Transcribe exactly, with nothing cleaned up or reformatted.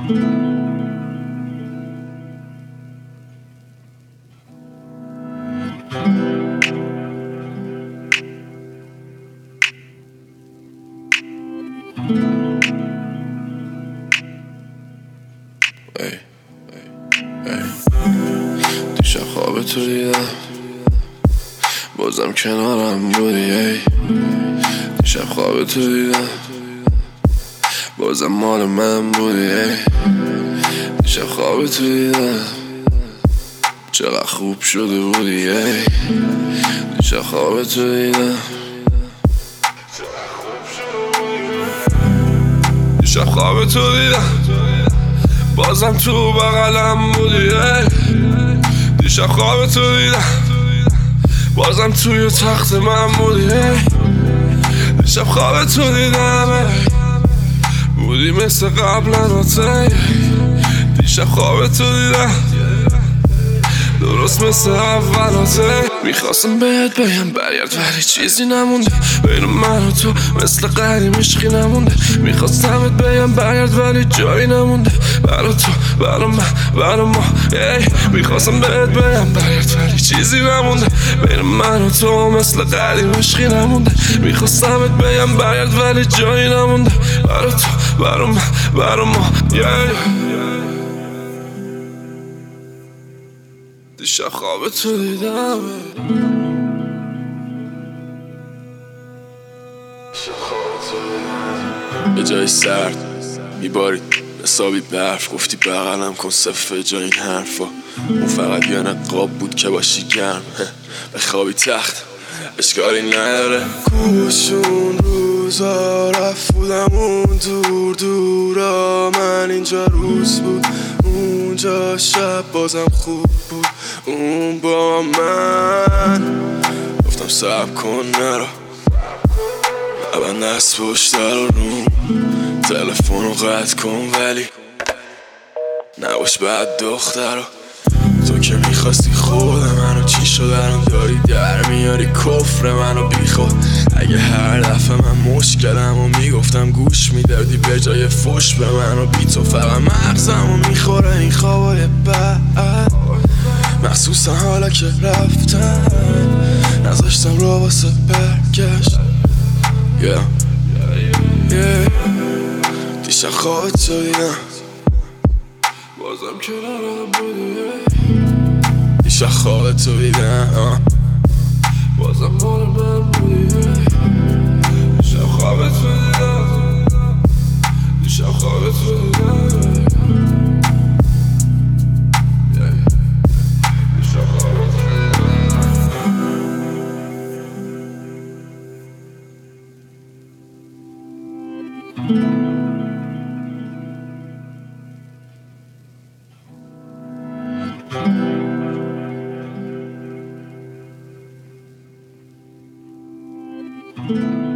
ای ای دیشب خواب تو دیدم، بازم کنارم بودی. ای دیشب خواب تو دیدم، بازم مال من بودی. ای دیشب خواب تو دیدم، چقدر خوب شده بودی. ای دیشب خواب تو دیدم، دیشب خواب تو دیدم، بازم تو بغلم بودی. ای دیشب خواب تو دیدم، بازم توی تخت من بودی. ای دیشب خواب تو دیدم، بودی مثل قبلا. دیشب خواب تو دیدم، درست مثل اولات. میخواستم بهت بگم برگرد ولی چیزی نمونده بین من و تو، مثل قدیم عشقی نمونده. میخواستمت بگم برگرد ولی جایی نمونده برا تو، برا من، برا ما. ای میخواستم بهت بگم برگرد ولی چیزی نمونده بین من و تو، مثل قدیم عشقی نمونده. میخواستمت بگم برگرد ولی جایی نمونده برا تو، برا من، برا ما. دیشب خواب تو دیدم، یه جای سرد میبارید حسابی برف، گفتی بغلم کن صفه جای این حرفا. اون فقط یه نقاب بود که باشی گرم، بخوابی تخت اشکالی نداره. کوشون روزا رفت بودم اون دور دورا، من اینجا روز بود اونجا شب، بازم خوب بود اون با من. گفتم صبر کن نرو، اول دست پشت رو روم، تلفن رو قطع کن ولی نباش بعد دختر رو. تو که میخواستی خود منو، چی شد الان داری در میاری کفر منو بی خود. اگه هر دفعه من مشکلم و میگفتم گوش میدادی به جای فش به منو، بی تو فقط مغزم و میخوره این خوابای بد، مخصوصا حالا که رفتن نذاشتم رو واسه برگشت. yeah. yeah. دیشب خواب تو دیدم، بازم کنارم بودی. دیشب خواب تو دیدم، بازم مال من بودی. دیشب خواب تو دیدم، دیشب خواب تو دیدم. Thank you.